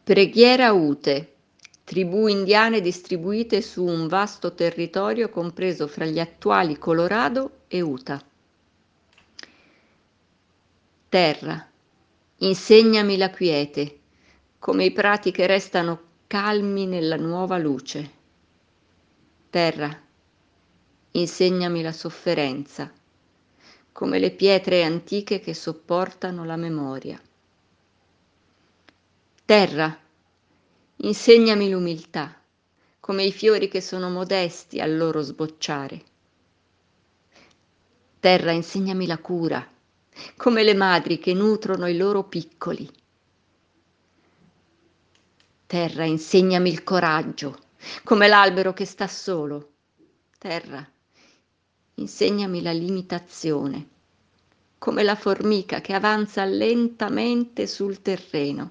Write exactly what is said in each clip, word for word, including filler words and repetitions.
Preghiera Ute, tribù indiane distribuite su un vasto territorio compreso fra gli attuali Colorado e Utah. Terra, insegnami la quiete, come i prati che restano calmi nella nuova luce. Terra, insegnami la sofferenza, come le pietre antiche che sopportano la memoria. Terra, insegnami l'umiltà, come i fiori che sono modesti al loro sbocciare. Terra, insegnami la cura, come le madri che nutrono i loro piccoli. Terra, insegnami il coraggio, come l'albero che sta solo. Terra, insegnami la limitazione, come la formica che avanza lentamente sul terreno.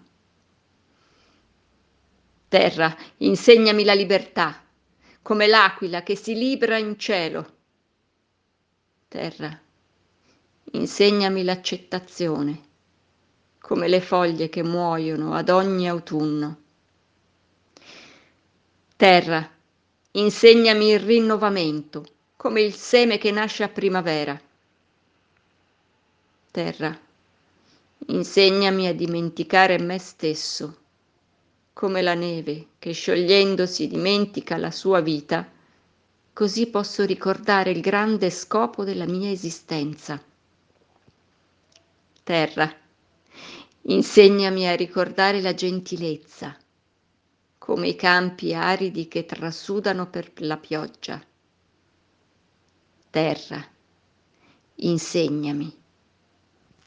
Terra, insegnami la libertà, come l'aquila che si libera in cielo. Terra, insegnami l'accettazione, come le foglie che muoiono ad ogni autunno. Terra, insegnami il rinnovamento, come il seme che nasce a primavera. Terra, insegnami a dimenticare me stesso, come la neve che sciogliendosi dimentica la sua vita, così posso ricordare il grande scopo della mia esistenza. Terra, insegnami a ricordare la gentilezza, come i campi aridi che trasudano per la pioggia. Terra, insegnami